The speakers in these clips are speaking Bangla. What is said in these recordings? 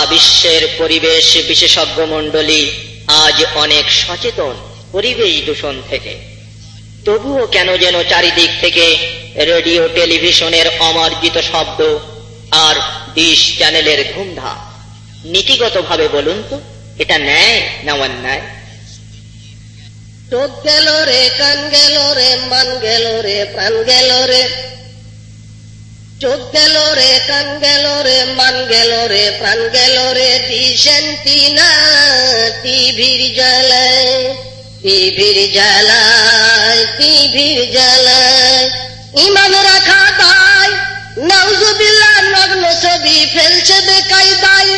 বিশ্বের পরিবেশ বিশেষজ্ঞ মণ্ডলী আজ অনেক সচেতন পরিবেশ দূষণ থেকে। তবুও কেন যেন চারিদিক থেকে রেডিও টেলিভিশনের অমার্জিত শব্দ আর ডিশ চ্যানেলের ধুমধাম। নীতিগতভাবে বলুন তো, এটা ন্যায় না অন্যায়? চোখ গেল রে, কান গেল রে, মান গেল রে, প্রাণ গেল রে। চোখ গেল রে, কান গেল রে, মান গেল রে, প্রাণ গেল রে। দিশেন্টিনা টিভির জ্বালায়, টিভির জ্বালায়, টিভির জ্বালায়। ইমান রাখা দায়, নাউজুবিল্লাহ, নগ্ন ছবি ফেলছে বেকায়দায়।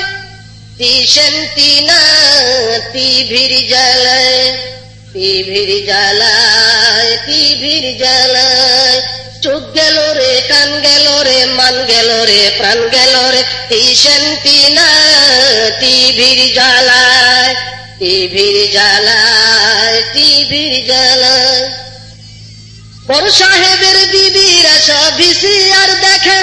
দিশেন্টিনা টিভির জ্বালায়, টিভির জ্বালায়, টিভির জ্বালায়। চোখ গেল রে, কান গেল রে, মান গেল রে, প্রাণ গেল রে। দিশেন্টিনা টিভির জ্বালায়, টিভির জ্বালায়, টিভির জ্বালায়। বড় সাহেবের বিবিরা সব ভিসিআর দেখে,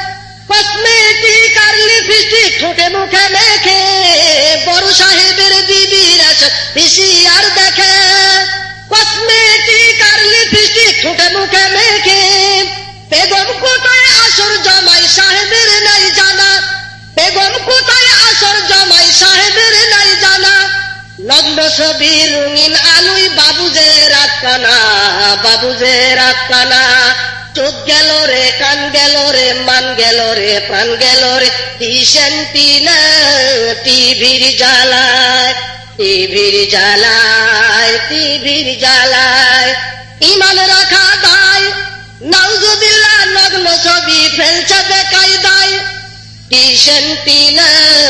কসমেটিক আর লিপস্টিক ঠোঁটে মুখে মেখে। বড় সাহেবের বিবিরা সব ভিসিআর দেখে, কসমেটিক আর লিপস্টিক ঠোঁটে মুখে মেখে। বেগম কোথায় আসর জমাই সাহেবের নাই জানা, বেগম কোথায় আসর জমাই সাহেবের নাই জানা। নগ্ন ছবি রঙিন আলুই বাবুজে রাত কানা, বাবুজে রাত কানা। চোখ গেল রে, কান গেল রে, মান গেল রে, প্রাণ গেল রে। দিশেন্টিনা টিভির জ্বালায়, টিভির জ্বালায়, টিভির জ্বালায়। ইমান রাখা দায়, নাউজুবিল্লাহ, নগ্ন ছবি ফেলছে বেকায়দায়। দিশেন্টিনা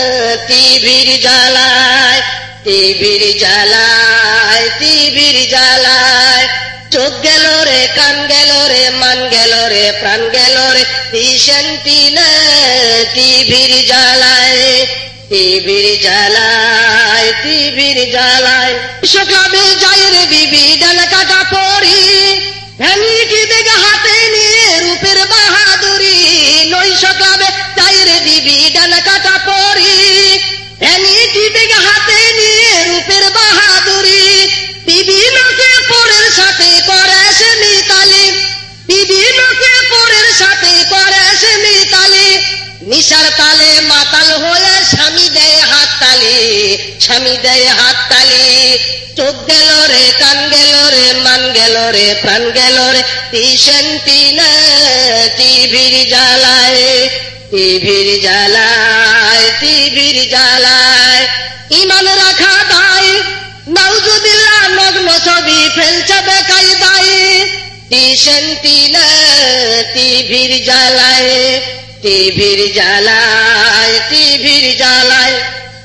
টিভির জ্বালায়, টিভির জ্বালায়, টিভির জ্বালায়। চোখ গেল রে, কান গেল রে, মান গেল রে, প্রাণ গেল রে। দিশেন্টিনা টিভির জ্বালায়, টিভির জ্বালায়, টিভির জ্বালায়। সকালে যাই রে বিবি ডানা কাটা পড়ি, ভ্যানিটি বেগ হাতে নিয়ে রূপের বাহাদুরি। নই সকালে যাই রে বিবি ডানা কাটা পড়ি, ভ্যানিটি বেগ হাতে নিয়ে রূপের বাহাদুরি। বিবি নাচে পরের সাথে করে সে মিতালি, বিবি নাচে পরের সাথে করে সে মিতালি। নিশার তালে মাতাল হয়ে স্বামী দেয় হাত তালি, স্বামী দেয় হাত তালি। চোখ গেল রে, কান গেল রে, মান গেল রে, প্রাণ গেল রে। দিশেন্টিনা টিভির জ্বালায়, টিভির জ্বালায়, টিভির জ্বালায়। ইমান রাখা দায়, নাউজুবিল্লাহ, নগ্ন ছবি ফেলছে বেকায়দায়। দিশেন্টিনা টিভির জ্বালায়, টিভির জ্বালায়, টিভির জ্বালায়।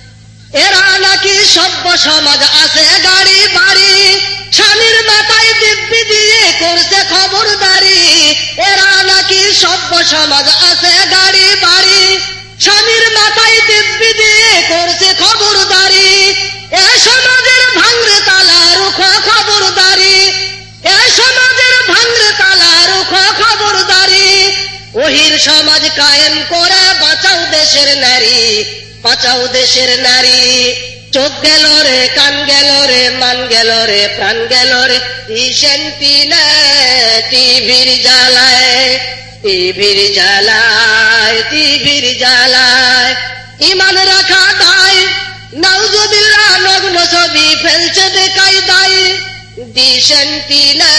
এরা নাকি সভ্য সমাজ আছে গাড়ি বাড়ি, স্বামীর মাথায় দিব্যি দিয়ে করছে খবরদারি। এরা নাকি সভ্য সমাজ আছে গাড়ি বাড়ি, স্বামীর মাথায় দিব্যি দিয়ে করছে খবরদারি। এ সমাজের ভাঙরে তালা রুখ খবরদারি, এ সমাজের ভাঙরে তালা রুখ খবরদারি। ওহির সমাজ কায়েম করে বাঁচাও দেশের নারী, বাঁচাও দেশের নারী। চোখ গেল রে, কান গেল রে, মান গেল রে, প্রাণ গেল রে। দিশেন্টিনা টিভির জ্বালায়, টিভির জ্বালায়, টিভির জ্বালায়। ইমান রাখা দায়, নাউজুবিল্লাহ, নগ্ন ছবি ফেলছে বেকায়দায়। দিশেন্টিনা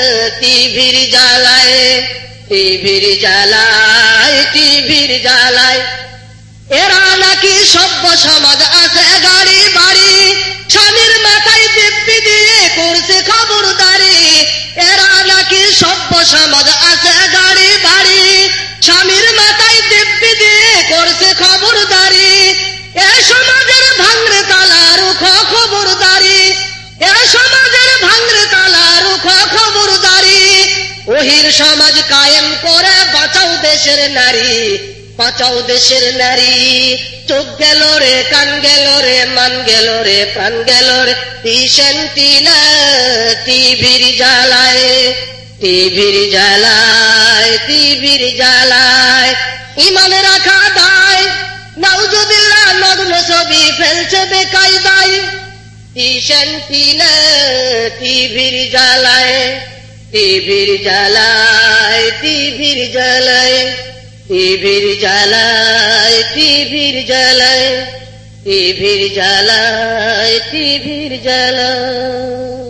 টিভির জ্বালায়, টিভির জ্বালায়, টিভির জ্বালায়। এরা নাকি সভ্য সমাজ আছে গাড়ি বাড়ি, স্বামীর মাথায় দিব্যি দিয়ে করছে খবরদারি। এরা নাকি সভ্য সমাজ আছে গাড়ি বাড়ি, স্বামীর মাথায় দিব্যি দিয়ে করছে খবরদারি। এ সমাজের ভাঙরে তালা রুখ খবরদারি, এ সমাজের ভাঙরে তালা রুখ খবরদারি। ওহির সমাজ কায়েম করে বাঁচাও দেশের নারী, বাঁচাও দেশের নারী। চোখ গেল রে, কান গেল রে, মান গেল রে, প্রাণ গেল রে। দিশেন্টিনা টিভির জ্বালায়, টিভির জ্বালায়, টিভির জ্বালায়। ইমান রাখা দায়, নাউজুবিল্লাহ, নগ্ন ছবি ফেলছে বেকায়দায়, টিসেন্টিনা টিভির জ্বালায়, টিভির জ্বালায়, টিভির জ্বালায়, টিভির জ্বালায়, টিভির জ্বালায়, টিভির জ্বালায়, টিভির জ্বালায়।